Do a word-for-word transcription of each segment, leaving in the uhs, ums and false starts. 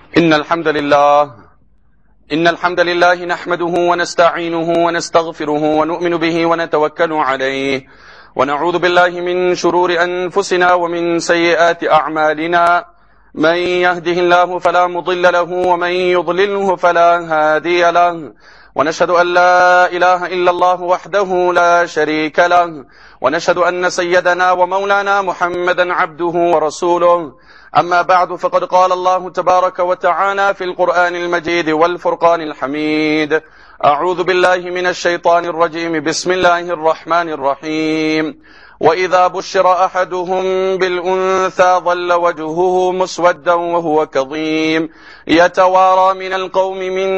إن الحمد لله إن الحمد لله نحمده ونستعينه ونستغفره ونؤمن به ونتوكل عليه ونعوذ بالله من شرور أنفسنا ومن سيئات أعمالنا من يهده الله فلا مضل له ومن يضلله فلا هادي له ونشهد أن لا إله إلا الله وحده لا شريك له ونشهد أن سيدنا ومولانا محمدا عبده ورسوله أما بعد فقد قال الله تبارك وتعالى في القرآن المجيد والفرقان الحميد أعوذ بالله من الشيطان الرجيم بسم الله الرحمن الرحيم وإذا بشر أحدهم بالأنثى ظل وجهه مسودا وهو كظيم يتوارى من القوم من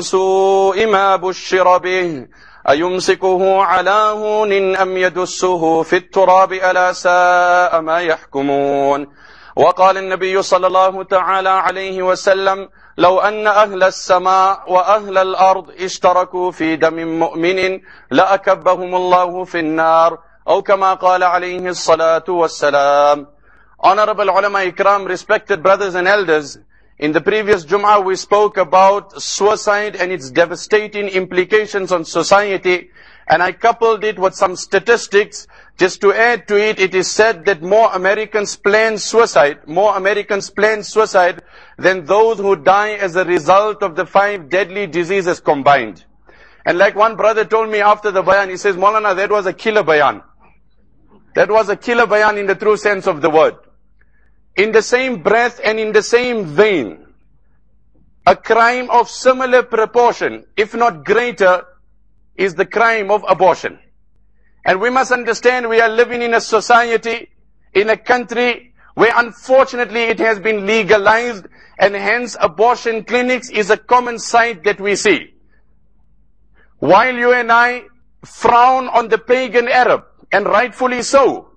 سوء ما بشر به أيمسكه على هون أم يدسه في التراب ألا ساء ما يحكمون. وقال النبي صلى الله تعالى عليه وسلم لو أن أهل السماء وأهل الأرض اشتركوا في دم مؤمن لأكبهم الله في النار أو كما قال عليه الصلاة والسلام. Honorable ulama ikram, respected brothers and elders, in the previous Jum'ah we spoke about suicide and its devastating implications on society, and I coupled it with some statistics. Just to add to it, it is said that more Americans plan suicide, more Americans plan suicide than those who die as a result of the five deadly diseases combined. And like one brother told me after the bayan, he says, Maulana, that was a killer bayan. That was a killer bayan in the true sense of the word. In the same breath and in the same vein, a crime of similar proportion, if not greater, is the crime of abortion. And we must understand we are living in a society, in a country where unfortunately it has been legalized, and hence abortion clinics is a common sight that we see. While you and I frown on the pagan Arab, and rightfully so,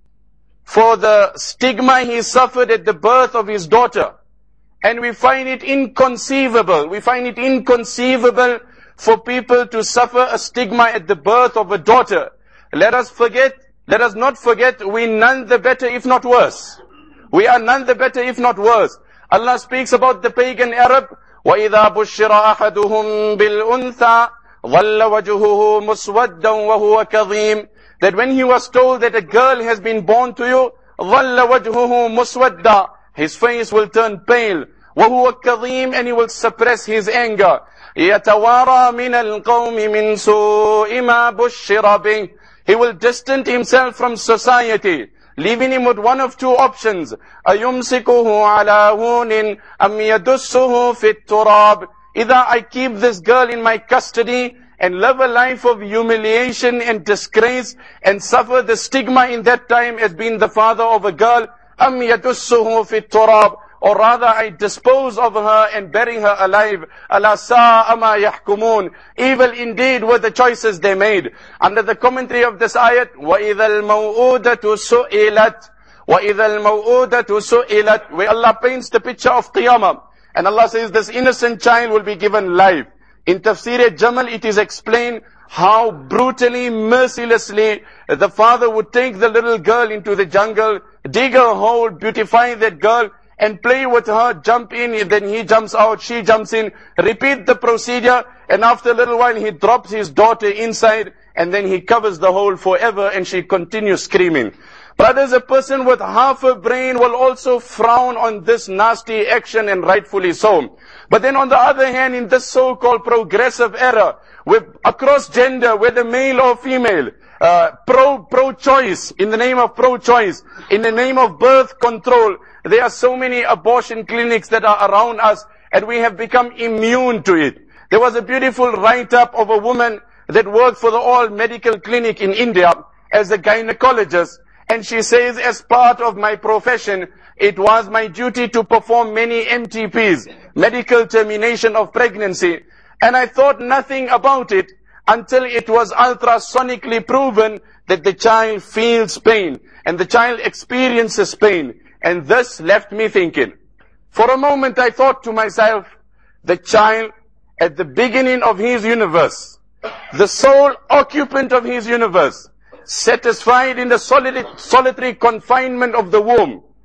for the stigma he suffered at the birth of his daughter, and we find it inconceivable, we find it inconceivable for people to suffer a stigma at the birth of a daughter. Let us forget, let us not forget, we none the better if not worse. We are none the better if not worse. Allah speaks about the pagan Arab, وَإِذَا بُشِّرَ أَحَدُهُمْ بِالْأُنْثَى ظَلَّ وَجْهُهُ مُسْوَدًّا وَهُوَ كَظِيمٌ. That when he was told that a girl has been born to you, ظَلَّ وَجْهُهُ مُسْوَدًّا, his face will turn pale, وَهُوَ كَظِيمٌ, and he will suppress his anger. يَتَوَارَى مِنَ الْقَوْمِ مِنْ سُوءِ مَا بُشِّرَ بِهِ. He will distance himself from society, leaving him with one of two options. أَيُمْسِكُهُ عَلَى هُونٍ أَمْ يَدُسُّهُ فِي التُّرَابِ. Either I keep this girl in my custody and live a life of humiliation and disgrace and suffer the stigma in that time as being the father of a girl, أَمْ يَدُسُّهُ فِي التُّرَابِ. Or rather I dispose of her and bury her alive. أَلَا سَاءَ مَا يَحْكُمُونَ. Evil indeed were the choices they made. Under the commentary of this ayat, وَإِذَا الْمَوْءُودَةُ سُئِلَتْ وَإِذَا الْمَوْءُودَةُ سُئِلَتْ, where Allah paints the picture of Qiyamah. And Allah says this innocent child will be given life. In Tafsir Jamal it is explained how brutally, mercilessly the father would take the little girl into the jungle, dig a hole, beautify that girl, and play with her, jump in, then he jumps out, she jumps in, repeat the procedure, and after a little while he drops his daughter inside, and then he covers the hole forever, and she continues screaming. Brothers, a person with half a brain will also frown on this nasty action, and rightfully so. But then on the other hand, in this so-called progressive era, with across gender, whether male or female, uh, pro, pro-choice, in the name of pro-choice, in the name of birth control, there are so many abortion clinics that are around us, and we have become immune to it. There was a beautiful write-up of a woman that worked for the All Medical Clinic in India as a gynecologist, and she says, as part of my profession, it was my duty to perform many M T Ps, medical termination of pregnancy, and I thought nothing about it until it was ultrasonically proven that the child feels pain, and the child experiences pain. And this left me thinking. For a moment I thought to myself, the child at the beginning of his universe, the sole occupant of his universe, satisfied in the solitary confinement of the womb,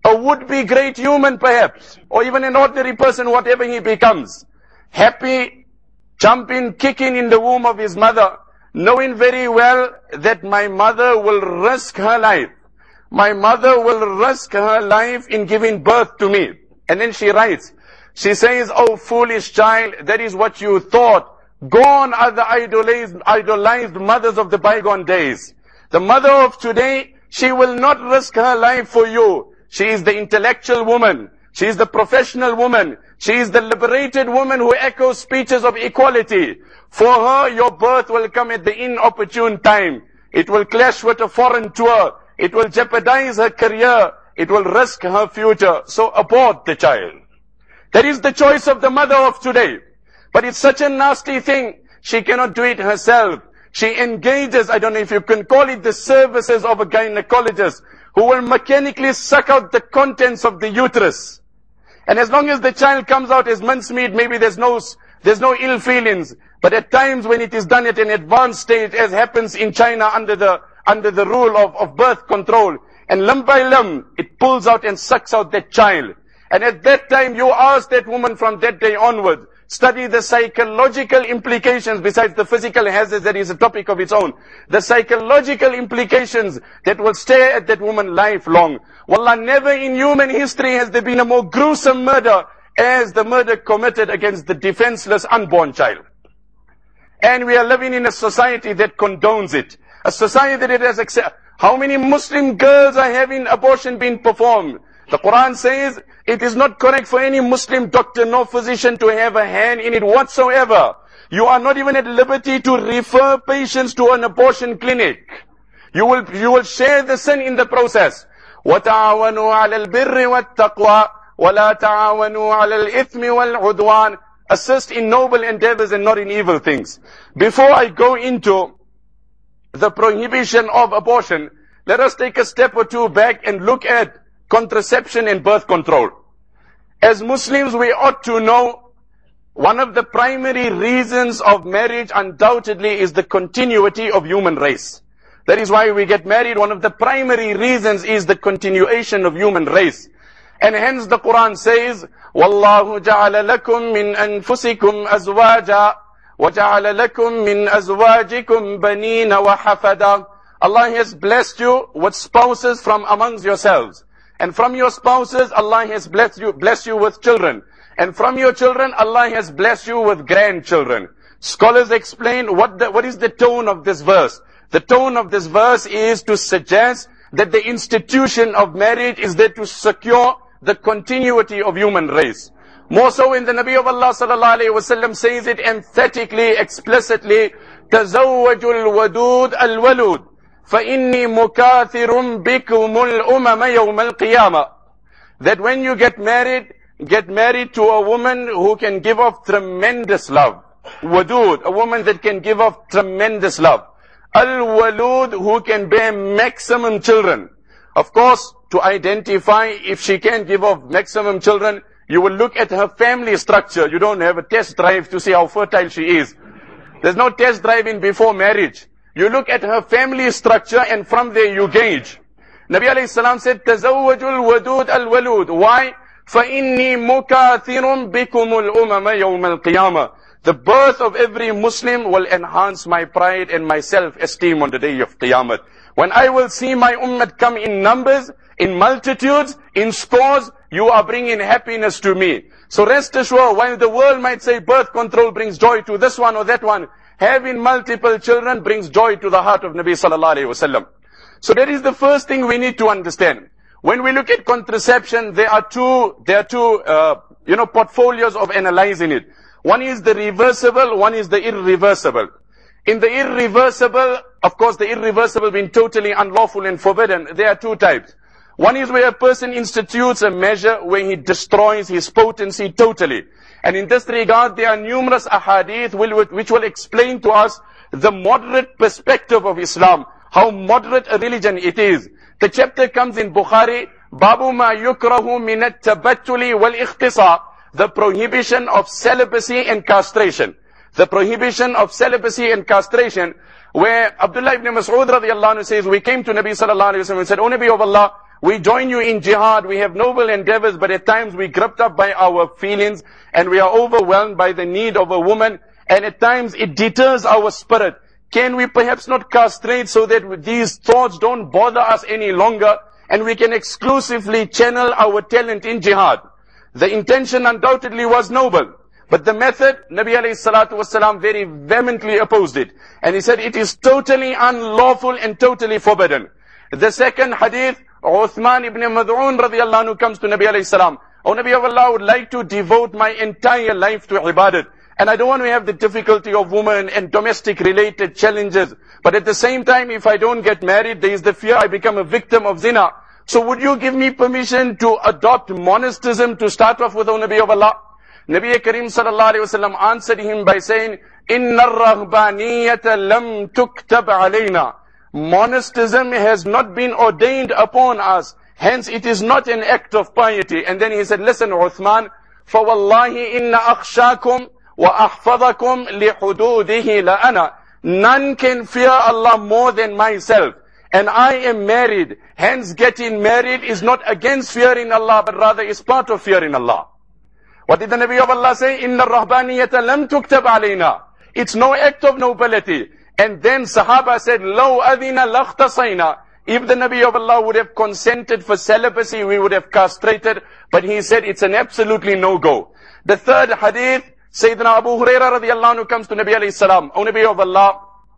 a would-be great human perhaps, or even an ordinary person, whatever he becomes, happy, jumping, kicking in the womb of his mother, knowing very well that my mother will risk her life. My mother will risk her life in giving birth to me. And then she writes, she says, "Oh foolish child, that is what you thought. Gone are the idolized, idolized mothers of the bygone days. The mother of today, she will not risk her life for you. She is the intellectual woman. She is the professional woman. She is the liberated woman who echoes speeches of equality. For her, your birth will come at the inopportune time. It will clash with a foreign tour. It will jeopardize her career. It will risk her future. So abort the child." That is the choice of the mother of today. But it's such a nasty thing. She cannot do it herself. She engages, I don't know if you can call it, the services of a gynecologist who will mechanically suck out the contents of the uterus. And as long as the child comes out as mincemeat, maybe there's no, there's no ill feelings. But at times when it is done at an advanced stage, as happens in China under the, under the rule of, of birth control, and limb by limb, it pulls out and sucks out that child. And at that time, you ask that woman from that day onward, study the psychological implications besides the physical hazards that is a topic of its own. The psychological implications that will stay at that woman lifelong. Wallah, never in human history has there been a more gruesome murder as the murder committed against the defenseless unborn child. And we are living in a society that condones it. A society that has accepted. How many Muslim girls are having abortion being performed? The Quran says it is not correct for any Muslim doctor nor physician to have a hand in it whatsoever. You are not even at liberty to refer patients to an abortion clinic. You will, you will share the sin in the process. وَتَعَوَنُوا عَلَى الْبِرِّ وَالتَّقْوَى وَلَا تَعَوَنُوا عَلَى الْإِثْمِ وَالْعُدْوَانِ. Assist in noble endeavors and not in evil things. Before I go into the prohibition of abortion, let us take a step or two back and look at contraception and birth control. As Muslims, we ought to know one of the primary reasons of marriage undoubtedly is the continuity of human race. That is why we get married. One of the primary reasons is the continuation of human race. And hence the Quran says, وَاللَّهُ جَعَلَ لَكُم مِّنْ أَنفُسِكُمْ أَزْوَاجًا وَجَعَلَ لَكُم مِّنْ أَزْوَاجِكُمْ بَنِينَ وَحَفَدًا. Allah has blessed you with spouses from amongst yourselves. And from your spouses, Allah has blessed you, blessed you with children. And from your children, Allah has blessed you with grandchildren. Scholars explain what the, what is the tone of this verse. The tone of this verse is to suggest that the institution of marriage is there to secure the continuity of human race. More so when the Nabi of Allah sallallahu alayhi wa sallam says it emphatically, explicitly, تَزَوَّجُ الْوَدُودَ الْوَلُودَ فَإِنِّي مُكَاثِرٌ بِكُمُ الْأُمَمَ يَوْمَ الْقِيَامَةِ. That when you get married, get married to a woman who can give off tremendous love. Wadud, a woman that can give off tremendous love. Al-Walud, who can bear maximum children. Of course, to identify if she can give off maximum children, you will look at her family structure. You don't have a test drive to see how fertile she is. There's no test driving before marriage. You look at her family structure and from there you gauge. Nabi alayhi salam said, تَزَوَّجُ الْوَدُودَ الْوَلُودَ. Why? فَإِنِّي مُكَاثِرٌ بِكُمُ الْأُمَمَ يَوْمَ الْقِيَامَةِ. The birth of every Muslim will enhance my pride and my self-esteem on the day of Qiyamah. When I will see my ummah come in numbers, in multitudes, in scores, you are bringing happiness to me. So rest assured, while the world might say birth control brings joy to this one or that one, having multiple children brings joy to the heart of Nabi sallallahu alayhi wa sallam. So that is the first thing we need to understand. When we look at contraception, there are two, there are two, uh, you know, portfolios of analyzing it. One is the reversible, one is the irreversible. In the irreversible, of course the irreversible being totally unlawful and forbidden, there are two types. One is where a person institutes a measure where he destroys his potency totally. And in this regard, there are numerous ahadith which will explain to us the moderate perspective of Islam, how moderate a religion it is. The chapter comes in Bukhari, Babu ma yukrahu min at-tabattuli wal-ikhtisar, the prohibition of celibacy and castration. The prohibition of celibacy and castration, where Abdullah ibn Mas'ud radiyallahu anhu says, we came to Nabi sallallahu alayhi wa sallam and said, O Nabi of Allah, We join you in jihad. We have noble endeavors, but at times we gripped up by our feelings and we are overwhelmed by the need of a woman. And at times it deters our spirit. Can we perhaps not castrate so that these thoughts don't bother us any longer and we can exclusively channel our talent in jihad? The intention undoubtedly was noble, but the method, Nabi alayhi salatu wasalam very vehemently opposed it. And he said it is totally unlawful and totally forbidden. The second hadith, Uthman ibn Mad'un radiyallahu anhu comes to Nabi alayhi salam. Oh Nabi of Allah, I would like to devote my entire life to ibadat. And I don't want to have the difficulty of women and domestic related challenges. But at the same time, if I don't get married, there is the fear I become a victim of zina. So would you give me permission to adopt monasticism to start off with, O Nabi of Allah? Nabi Kareem sallallahu alayhi wa sallam answered him by saying, Inna ar-rahbaniyata lam tuktab alayna. Monasticism has not been ordained upon us. Hence it is not an act of piety. And then he said, listen Uthman, فَوَاللَّهِ إِنَّ أَخْشَاكُمْ وَأَحْفَظَكُمْ لِحُدُودِهِ لَأَنَا. None can fear Allah more than myself. And I am married. Hence getting married is not against fearing Allah, but rather is part of fearing Allah. What did the Nabi of Allah say? إِنَّ الرَّهْبَانِيَةَ لَمْ تُكْتَبْ عَلَيْنَا. It's no act of nobility. And then Sahaba said, لَوْ أَذِنَ لَخْتَصَيْنَا. If the Nabi of Allah would have consented for celibacy, we would have castrated. But he said it's an absolutely no-go. The third hadith, Sayyidina Abu Hurairah radiyallahu anhu comes to Nabi alayhi salam. O Nabi of Allah,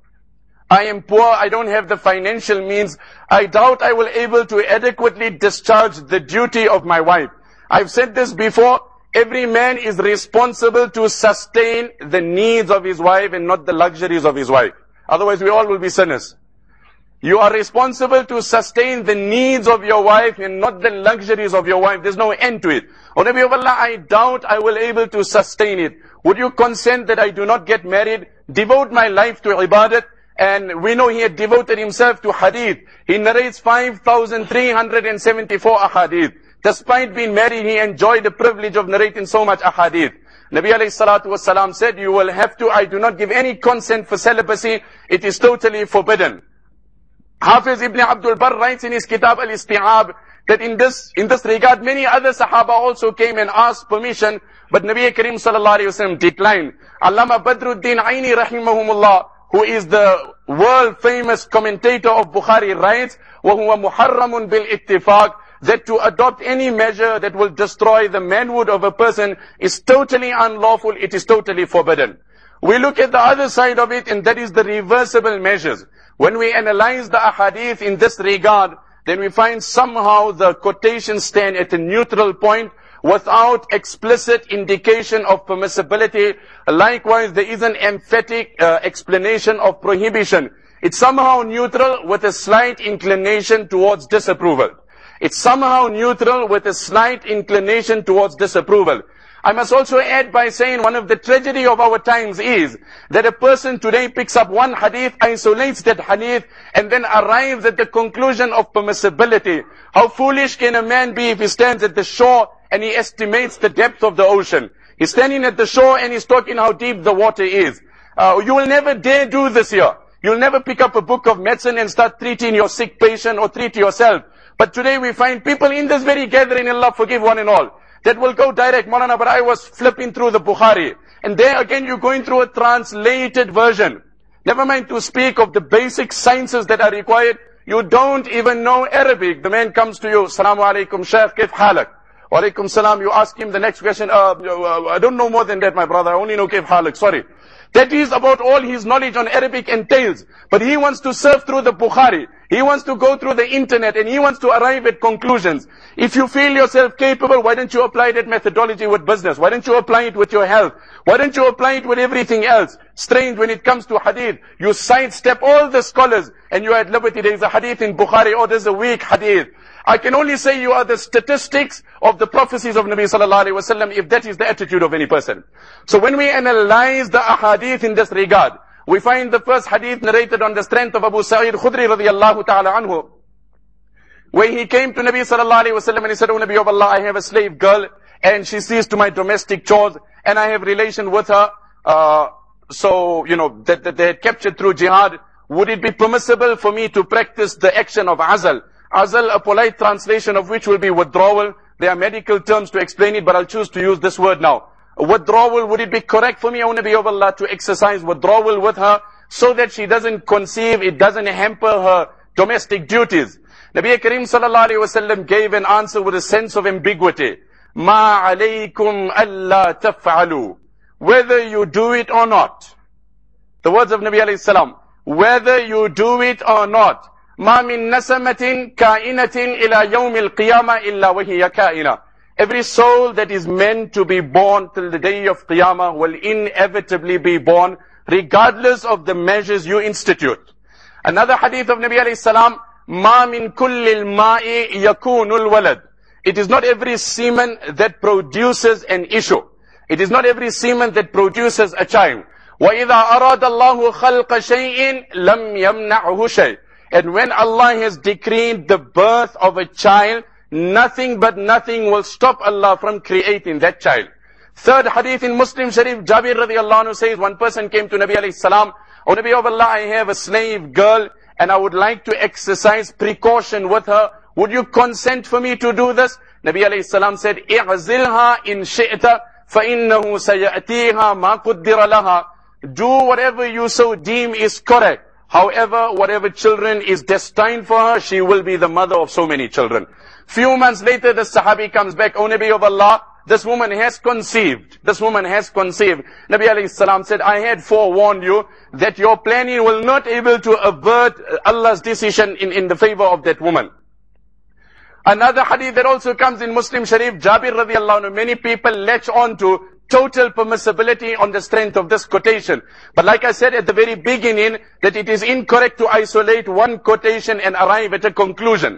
I am poor, I don't have the financial means. I doubt I will able to adequately discharge the duty of my wife. I've said this before, every man is responsible to sustain the needs of his wife and not the luxuries of his wife. Otherwise we all will be sinners. You are responsible to sustain the needs of your wife and not the luxuries of your wife. There's no end to it. O Nabi of Allah, I doubt I will able to sustain it. Would you consent that I do not get married, devote my life to ibadat? And we know he had devoted himself to hadith. He narrates five thousand three hundred seventy-four ahadith. Despite being married, he enjoyed the privilege of narrating so much ahadith. Nabi alayhi salatu wasalam said, you will have to, I do not give any consent for celibacy. It is totally forbidden. Hafiz ibn Abdul Barr writes in his Kitab al-Isti'ab that in this, in this regard, many other Sahaba also came and asked permission, but Nabi Kareem sallallahu alayhi wa sallam declined. Allama Badruddin Aini rahimahumullah, who is the world famous commentator of Bukhari, writes, وَهُوَ مُحَرَّمٌ بِالْإِتِّفَاقِ, that to adopt any measure that will destroy the manhood of a person is totally unlawful, it is totally forbidden. We look at the other side of it, and that is the reversible measures. When we analyze the ahadith in this regard, then we find somehow the quotations stand at a neutral point without explicit indication of permissibility. Likewise, there is an emphatic uh, explanation of prohibition. It's somehow neutral with a slight inclination towards disapproval. It's somehow neutral with a slight inclination towards disapproval. I must also add by saying one of the tragedy of our times is that a person today picks up one hadith, isolates that hadith, and then arrives at the conclusion of permissibility. How foolish can a man be if he stands at the shore and he estimates the depth of the ocean? He's standing at the shore and he's talking how deep the water is. Uh, you will never dare do this here. You'll never pick up a book of medicine and start treating your sick patient or treat yourself. But today we find people in this very gathering, Allah forgive one and all, that will go direct. Maulana, but I was flipping through the Bukhari. And there again you're going through a translated version. Never mind to speak of the basic sciences that are required. You don't even know Arabic. The man comes to you, Assalamu alaikum, Shaykh, kif halak? Wa alaikum salam. You ask him the next question, uh, uh, I don't know more than that, my brother. I only know kif halak, sorry. That is about all his knowledge on Arabic entails. But he wants to surf through the Bukhari. He wants to go through the internet and he wants to arrive at conclusions. If you feel yourself capable, why don't you apply that methodology with business? Why don't you apply it with your health? Why don't you apply it with everything else? Strange, when it comes to hadith, you sidestep all the scholars and you are at liberty. There is a hadith in Bukhari, oh, there's a weak hadith. I can only say you are the statistics of the prophecies of Nabi sallallahu alaihi wasallam if that is the attitude of any person. So when we analyze the ahadith in this regard, we find the first hadith narrated on the strength of Abu Sa'id Khudri radiyallahu ta'ala anhu, where he came to Nabi sallallahu alaihi wasallam and he said, "O Nabi of Allah, I have a slave girl and she sees to my domestic chores and I have relation with her. Uh, so, you know, that, that they had captured through jihad. Would it be permissible for me to practice the action of azal? Azal, a polite translation of which will be withdrawal. There are medical terms to explain it, but I'll choose to use this word now. Withdrawal, would it be correct for me, O Nabi of Allah, to exercise withdrawal with her so that she doesn't conceive, it doesn't hamper her domestic duties? Nabi Kareem sallallahu alayhi wasallam gave an answer with a sense of ambiguity. Ma alaykum alla taf'alu. Whether you do it or not. The words of Nabi alayhi salam. Whether you do it or not. Ma min nasamatin kainatin ila yawmil qiyamah illa wahiya kaina. Every soul that is meant to be born till the day of Qiyamah will inevitably be born, regardless of the measures you institute. Another hadith of Nabi alayhi salam, Ma min kullil ma'i yakunul walad. It is not every semen that produces an issue. It is not every semen that produces a child. وَإِذَا أَرَادَ اللَّهُ خَلْقَ شَيْءٍ لَمْ يَمْنَعْهُ شَيْءٍ. And when Allah has decreed the birth of a child, nothing but nothing will stop Allah from creating that child. Third hadith in Muslim Sharif, Jabir radiallahu anhu says, one person came to Nabi alayhi salam, O Nabi of Allah, I have a slave girl and I would like to exercise precaution with her. Would you consent for me to do this? Nabi alayhi salam said, اِعْزِلْهَا إِنْ شِئْتَ فَإِنَّهُ سَيَأْتِيهَا مَا قُدِّرَ لَهَا. Do whatever you so deem is correct. However, whatever children is destined for her, she will be the mother of so many children. Few months later, the Sahabi comes back, O Nabi of Allah, this woman has conceived. This woman has conceived. Nabi alayhi salam said, I had forewarned you that your planning will not able to avert Allah's decision in, in the favor of that woman. Another hadith that also comes in Muslim Sharif, Jabir radiallahu anhu, many people latch on to total permissibility on the strength of this quotation. But like I said at the very beginning, that it is incorrect to isolate one quotation and arrive at a conclusion.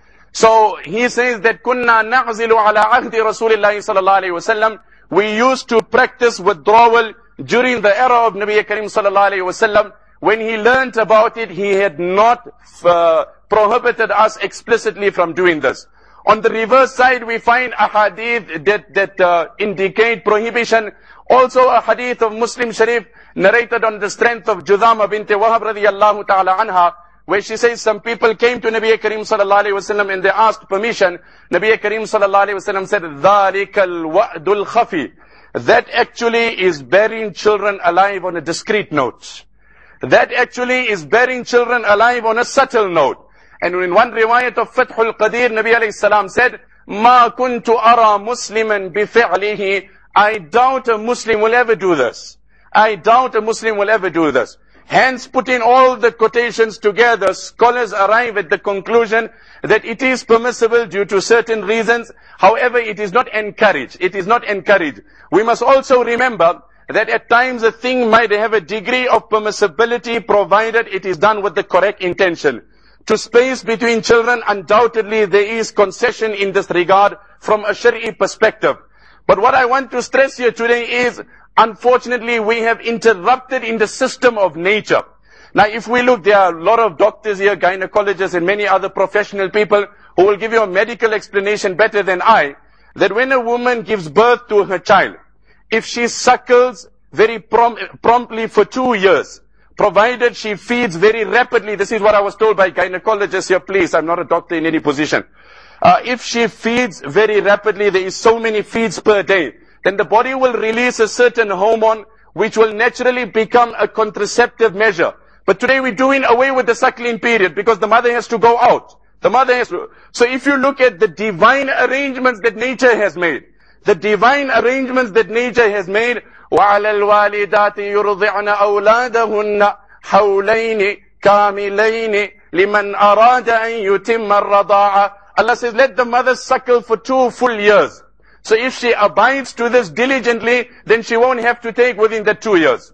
So he says that kunna na'zilu ala ahdi Rasulillahi sallallahu alayhi wasallam. We used to practice withdrawal during the era of Nabi Kareem sallallahu alayhi wasallam. When he learnt about it, he had not uh, prohibited us explicitly from doing this. On the reverse side, we find a hadith that, that uh, indicate prohibition. Also a hadith of Muslim Sharif narrated on the strength of Judhama bint Wahab radiyallahu ta'ala anha, where she says some people came to Nabi Kareem sallallahu alayhi wasallam and they asked permission. Nabi Kareem sallallahu alayhi wasallam said, ذَلِكَ الْوَأْدُ الْخَفِي. That actually is bearing children alive on a discreet note. That actually is bearing children alive on a subtle note. And in one riwayat of Fathul Qadir, Nabi alayhi salam said, مَا كُنْتُ أَرَى مُسْلِمًا بِفِعْلِهِ. I doubt a Muslim will ever do this. I doubt a Muslim will ever do this. Hence, putting all the quotations together, scholars arrive at the conclusion that it is permissible due to certain reasons. However, it is not encouraged. It is not encouraged. We must also remember that at times a thing might have a degree of permissibility provided it is done with the correct intention. To space between children, undoubtedly there is concession in this regard from a Shari'i perspective. But what I want to stress here today is, unfortunately, we have interrupted in the system of nature. Now, if we look, there are a lot of doctors here, gynecologists and many other professional people who will give you a medical explanation better than I, that when a woman gives birth to her child, if she suckles very prom promptly for two years, provided she feeds very rapidly, this is what I was told by gynecologists here, please, I'm not a doctor in any position. Uh, if she feeds very rapidly, there is so many feeds per day, then the body will release a certain hormone which will naturally become a contraceptive measure. But today we're doing away with the suckling period because the mother has to go out. The mother has to. So if you look at the divine arrangements that nature has made, the divine arrangements that nature has made, وَعَلَى الْوَالِدَاتِ يُرْضِعْنَ أَوْلَادَهُنَّ حَوْلَيْنِ كَامِلَيْنِ لِمَنْ أَرَادَ أَن يُتِمَّ الرَّضَاعَ. Allah says, let the mother suckle for two full years. So if she abides to this diligently, then she won't have to take within the two years.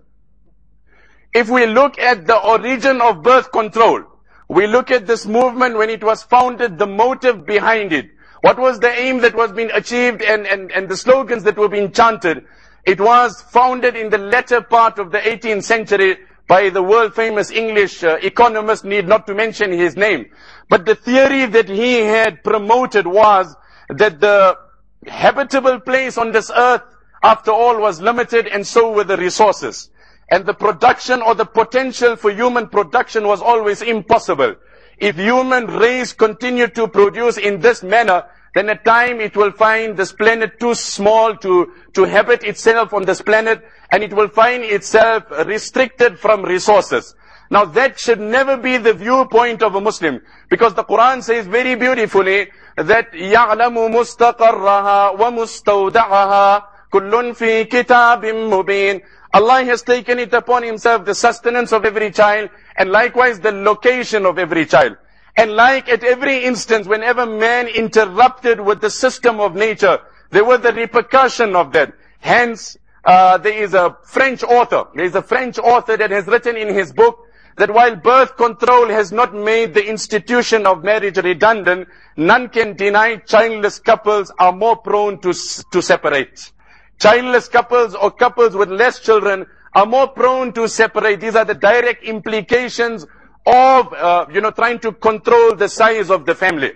If we look at the origin of birth control, we look at this movement when it was founded, the motive behind it. What was the aim that was being achieved and, and, and the slogans that were being chanted? It was founded in the latter part of the eighteenth century by the world famous English uh, economist, need not to mention his name. But the theory that he had promoted was that the habitable place on this earth, after all, was limited, and so were the resources. And the production or the potential for human production was always impossible. If human race continue to produce in this manner, then at time it will find this planet too small to, to habit itself on this planet, and it will find itself restricted from resources. Now that should never be the viewpoint of a Muslim, because the Quran says very beautifully that يَعْلَمُ مُسْتَقَرَّهَا وَمُسْتَوْدَعَهَا كُلٌّ فِي كِتَابٍ مُبِينٍ. Allah has taken it upon Himself, the sustenance of every child, and likewise the location of every child. And like at every instance, whenever man interrupted with the system of nature, there was the repercussion of that. Hence, uh, there is a French author, there is a French author that has written in his book that while birth control has not made the institution of marriage redundant, none can deny childless couples are more prone to, to separate. Childless couples or couples with less children are more prone to separate. These are the direct implications of, uh, you know, trying to control the size of the family.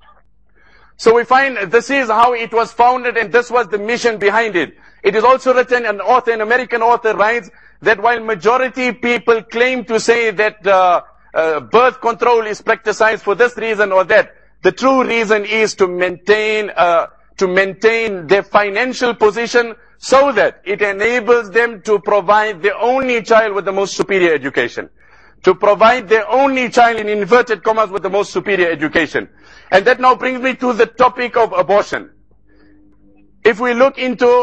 So we find this is how it was founded, and this was the mission behind it. It is also written, an author, an American author writes that while majority people claim to say that uh, uh, birth control is practiced for this reason or that, the true reason is to maintain uh, to maintain their financial position so that it enables them to provide their only child with the most superior education. To provide their only child, in inverted commas, with the most superior education. And that now brings me to the topic of abortion. If we look into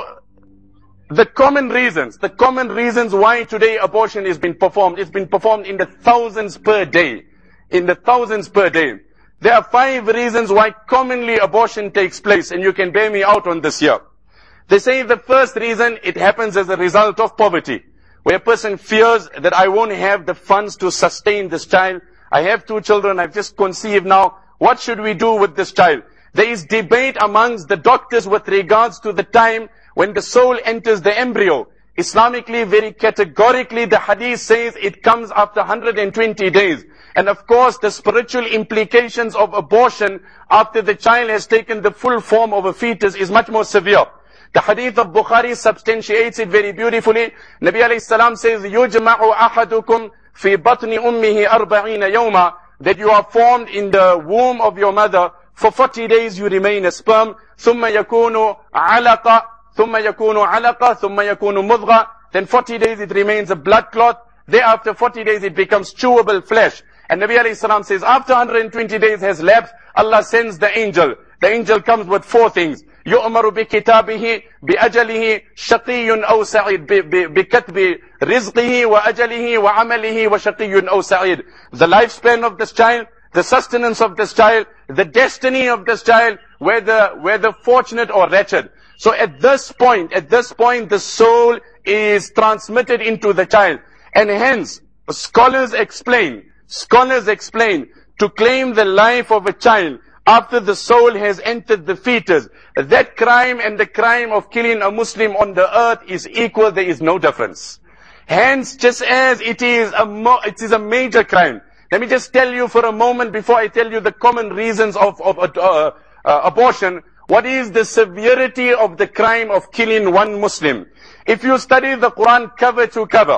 the common reasons, the common reasons why today abortion is being performed, it's been performed in the thousands per day. In the thousands per day. There are five reasons why commonly abortion takes place, and you can bear me out on this here. They say the first reason, it happens as a result of poverty, where a person fears that I won't have the funds to sustain this child. I have two children, I've just conceived now. What should we do with this child? There is debate amongst the doctors with regards to the time when the soul enters the embryo. Islamically, very categorically, the hadith says it comes after one hundred twenty days. And of course, the spiritual implications of abortion after the child has taken the full form of a fetus is much more severe. The hadith of Bukhari substantiates it very beautifully. Nabi alayhi salam says, يُجْمَعُ أَحَدُكُمْ فِي بَطْنِ أُمِّهِ أَرْبَعِينَ يَوْمًا, that you are formed in the womb of your mother. For forty days you remain a sperm. ثُمَّ يَكُونُ عَلَقًا ثُمَّ يَكُونُ عَلَقًا ثُمَّ يَكُونُ مُضْغًا. Then forty days it remains a blood clot. Thereafter forty days it becomes chewable flesh. And Nabi alayhi salam says, after one hundred twenty days has lapsed, Allah sends the angel. The angel comes with four things. يُؤْمَرُ بِكِتَابِهِ بِأَجَلِهِ شَقِيٌّ أَوْ سَعِيدٌ بِكَتْبِ رِزْقِهِ وَأَجَلِهِ وَعَمَلِهِ وَشَقِيٌّ أَوْ سَعِيدٌ. The lifespan of this child, the sustenance of this child, the destiny of this child, whether, whether fortunate or wretched. So at this point, at this point, the soul is transmitted into the child. And hence, scholars explain, scholars explain, to claim the life of a child after the soul has entered the fetus, that crime and the crime of killing a Muslim on the earth is equal, there is no difference. Hence, just as it is a, mo it is a major crime, let me just tell you for a moment before I tell you the common reasons of, of uh, uh, abortion, what is the severity of the crime of killing one Muslim. If you study the Quran cover to cover,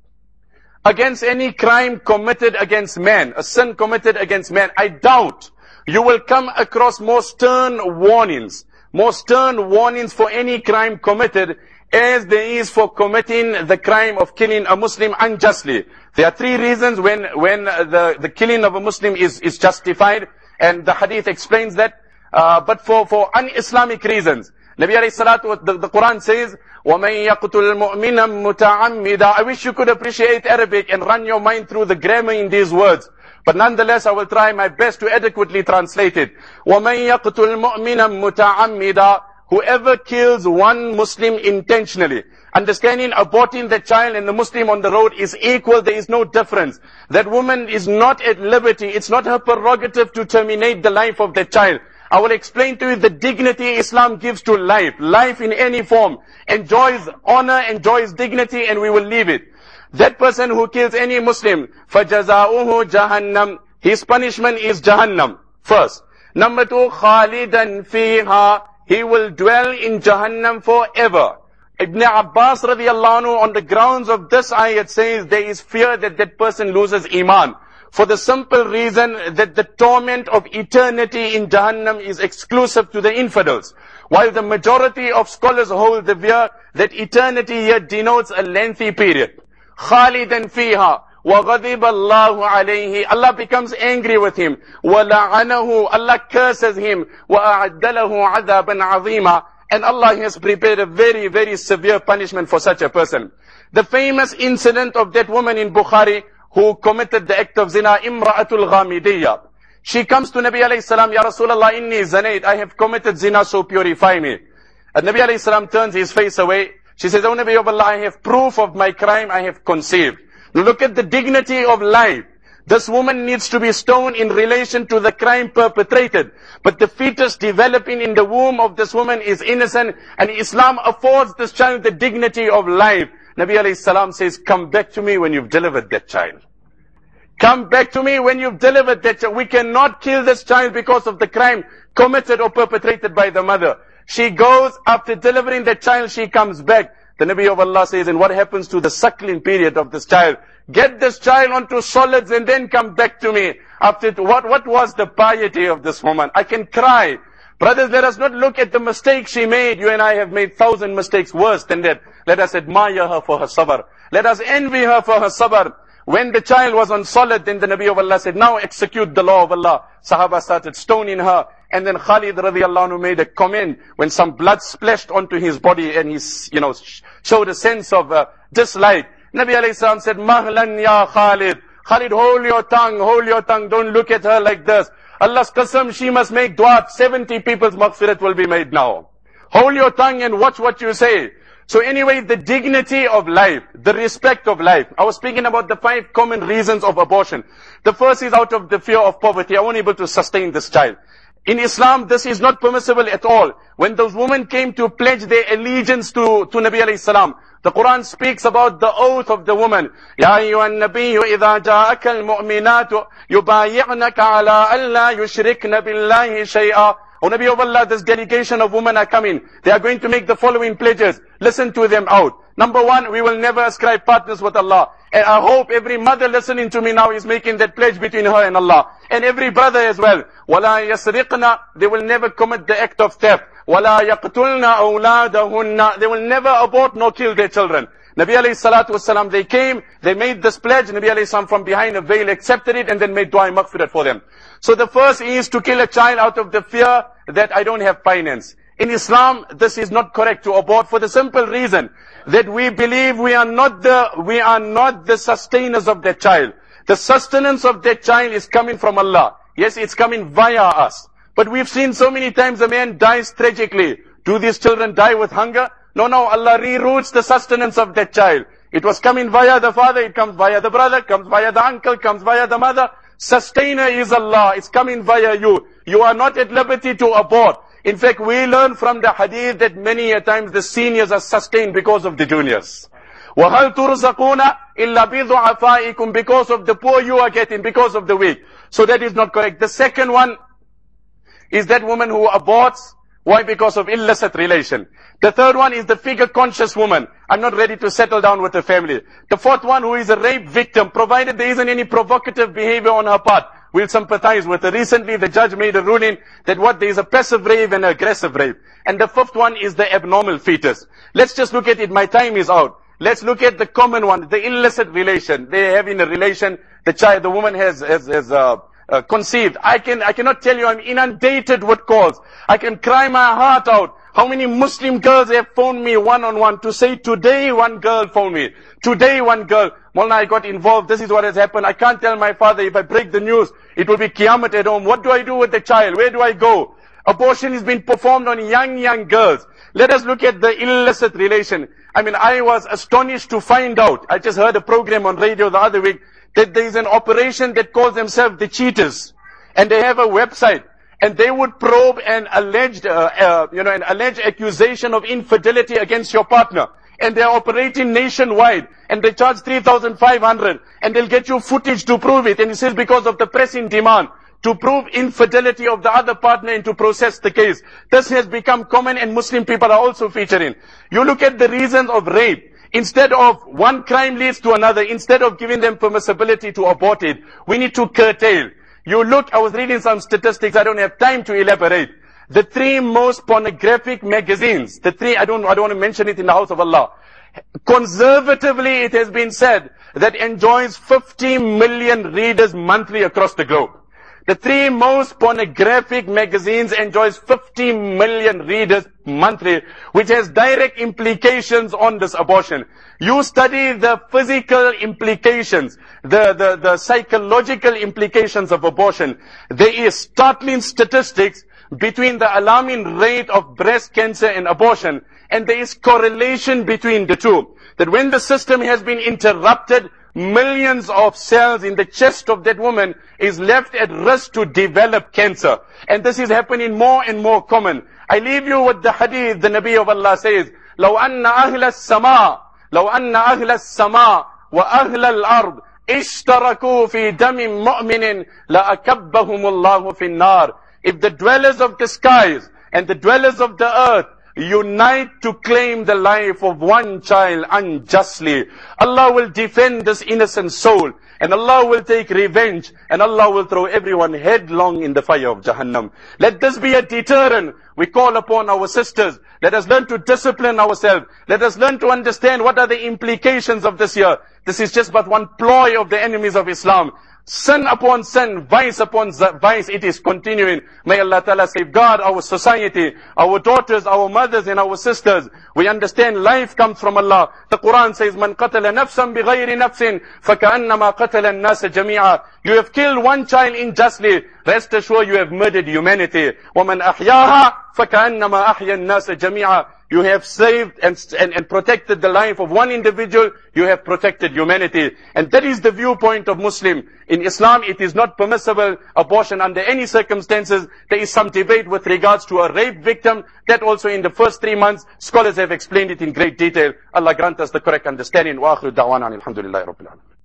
against any crime committed against man, a sin committed against man, I doubt you will come across more stern warnings, more stern warnings for any crime committed as there is for committing the crime of killing a Muslim unjustly. There are three reasons when, when the, the killing of a Muslim is, is justified, and the hadith explains that. Uh, but for, for un-Islamic reasons, Nabi alayhi salatu, the, the Quran says, وَمَن يَقْتُلْ مُؤْمِنًا مُتَعَمِّدًا. I wish you could appreciate Arabic and run your mind through the grammar in these words. But nonetheless, I will try my best to adequately translate it. وَمَن يَقْتُلْ مُؤْمِنًا مُتَعَمِّدًا. Whoever kills one Muslim intentionally, understanding aborting the child and the Muslim on the road is equal, there is no difference. That woman is not at liberty, it's not her prerogative to terminate the life of the child. I will explain to you the dignity Islam gives to life. Life in any form enjoys honor, enjoys dignity, and we will leave it. That person who kills any Muslim, فَجَزَاؤُهُ جَهَنَّمْ, his punishment is Jahannam. First. Number two, خَالِدًا فِيهَا, he will dwell in Jahannam forever. Ibn Abbas radiallahu anhu, on the grounds of this ayat says there is fear that that person loses Iman. For the simple reason that the torment of eternity in Jahannam is exclusive to the infidels. While the majority of scholars hold the view that eternity here denotes a lengthy period. خَالِدًا فِيهَا وَغَضِبَ اللَّهُ عَلَيْهِ. Allah becomes angry with him. وَلَعَنَهُ. Allah curses him. وَأَعَدَّ لَهُ عَذَابًا عَظِيمًا. And Allah has prepared a very, very severe punishment for such a person. The famous incident of that woman in Bukhari who committed the act of zina, Imra'atul Ghamidiyya. She comes to Nabi alayhi salam, Ya Rasulullah, inni zanayt, I have committed zina, so purify me. And Nabi alayhi salam turns his face away. She says, O Nabi of Allah, I have proof of my crime, I have conceived. Now look at the dignity of life. This woman needs to be stoned in relation to the crime perpetrated. But the fetus developing in the womb of this woman is innocent, and Islam affords this child the dignity of life. Nabi alayhi salam says, come back to me when you've delivered that child. Come back to me when you've delivered that child. We cannot kill this child because of the crime committed or perpetrated by the mother. She goes, after delivering the child, she comes back. The Nabi of Allah says, and what happens to the suckling period of this child? Get this child onto solids and then come back to me. After what, what was the piety of this woman? I can cry. Brothers, let us not look at the mistake she made. You and I have made thousand mistakes worse than that. Let us admire her for her sabr. Let us envy her for her sabr. When the child was on solid, then the Nabi of Allah said, now execute the law of Allah. Sahaba started stoning her. And then Khalid radiallahu anhu made a comment when some blood splashed onto his body and he, you know, showed a sense of uh, dislike. Nabi alayhi salam said, Mahlan ya Khalid. Khalid, hold your tongue, hold your tongue. Don't look at her like this. Allah's qasam, she must make dua. seventy people's maghfirat will be made now. Hold your tongue and watch what you say. So anyway, the dignity of life, the respect of life. I was speaking about the five common reasons of abortion. The first is out of the fear of poverty. I won't be able to sustain this child. In Islam, this is not permissible at all. When those women came to pledge their allegiance to, to Nabi alayhi salam, the Quran speaks about the oath of the woman. Ya ayyuhan nabiyyu idha ja'aka al-mu'minatu yubayi'naka ala an la yushrikna billahi shay'a. O Nabi of Allah, this delegation of women are coming. They are going to make the following pledges. Listen to them out. Number one, we will never ascribe partners with Allah. And I hope every mother listening to me now is making that pledge between her and Allah. And every brother as well. وَلَا يَسْرِقْنَا. They will never commit the act of theft. وَلَا يَقْتُلْنَا أَوْلَادَهُنَّ. They will never abort nor kill their children. Nabi alayhi salatu wasalam, they came, they made this pledge. Nabi alayhi salam from behind a veil accepted it and then made dua maghfirat for them. So the first is to kill a child out of the fear that I don't have finance. In Islam, this is not correct to abort for the simple reason that we believe we are not the, we are not the sustainers of that child. The sustenance of that child is coming from Allah. Yes, it's coming via us. But we've seen so many times a man dies tragically. Do these children die with hunger? No, no, Allah reroutes the sustenance of that child. It was coming via the father, it comes via the brother, comes via the uncle, comes via the mother. Sustainer is Allah. It's coming via you. You are not at liberty to abort. In fact, we learn from the hadith that many a times the seniors are sustained because of the juniors. وَهَلْ تُرْزَقُونَ إِلَّا بِضُعَفَائِكُمْ. Because of the poor you are getting, because of the weak. So that is not correct. The second one is that woman who aborts. Why? Because of illicit relation. The third one is the figure-conscious woman. I'm not ready to settle down with a family. The fourth one, who is a rape victim, provided there isn't any provocative behavior on her part, we'll sympathize with her. Recently, the judge made a ruling that what, there is a passive rape and an aggressive rape. And the fifth one is the abnormal fetus. Let's just look at it. My time is out. Let's look at the common one, the illicit relation. They have in a relation, the child, the woman has, has, has, uh, Uh, conceived. I can, I cannot tell you, I'm inundated with calls. I can cry my heart out. How many Muslim girls have phoned me one-on-one to say, today one girl phoned me. Today one girl. Mullah, I got involved. This is what has happened. I can't tell my father. If I break the news, it will be Qiyamah at home. What do I do with the child? Where do I go? Abortion is being performed on young, young girls. Let us look at the illicit relation. I mean, I was astonished to find out. I just heard a program on radio the other week that there is an operation that calls themselves the Cheaters. And they have a website. And they would probe an alleged, uh, uh, you know, an alleged accusation of infidelity against your partner. And they're operating nationwide. And they charge three thousand five hundred. And they'll get you footage to prove it. And it says because of the pressing demand to prove infidelity of the other partner and to process the case. This has become common and Muslim people are also featuring. You look at the reasons of rape. Instead of one crime leads to another, instead of giving them permissibility to abort it, we need to curtail. You look, I was reading some statistics, I don't have time to elaborate. The three most pornographic magazines, the three, I don't, I don't want to mention it in the house of Allah. Conservatively, it has been said that enjoys fifty million readers monthly across the globe. The three most pornographic magazines enjoys fifty million readers monthly, which has direct implications on this abortion. You study the physical implications, the, the, the psychological implications of abortion. There is startling statistics between the alarming rate of breast cancer and abortion, and there is correlation between the two. That when the system has been interrupted, millions of cells in the chest of that woman is left at risk to develop cancer. And this is happening more and more common. I leave you with the hadith, the Nabi of Allah says, لو أن أهل السماء لو أن أهل السماء وأهل الأرض اشتركوا في دم مؤمن لأكبهم الله في النار. If the dwellers of the skies and the dwellers of the earth unite to claim the life of one child unjustly, Allah will defend this innocent soul, and Allah will take revenge, and Allah will throw everyone headlong in the fire of Jahannam. Let this be a deterrent. We call upon our sisters. Let us learn to discipline ourselves. Let us learn to understand what are the implications of this year. This is just but one ploy of the enemies of Islam. Sin upon sin, vice upon vice, it is continuing. May Allah Ta'ala safeguard our society, our daughters, our mothers and our sisters. We understand life comes from Allah. The Quran says, Man qatala nafsan bighayri nafsin, faka'annama qatala an-nasa jami'a. You have killed one child unjustly. Rest assured you have murdered humanity. وَمَنْ أَحْيَاهَا فَكَأَنَّمَا أَحْيَا النَّاسَ جَمِيعًا. You have saved and, and, and protected the life of one individual, you have protected humanity. And that is the viewpoint of Muslim. In Islam, it is not permissible abortion under any circumstances. There is some debate with regards to a rape victim. That also in the first three months, scholars have explained it in great detail. Allah grant us the correct understanding. Wa akhiru da'wana alhamdulillahi rabbil alamin.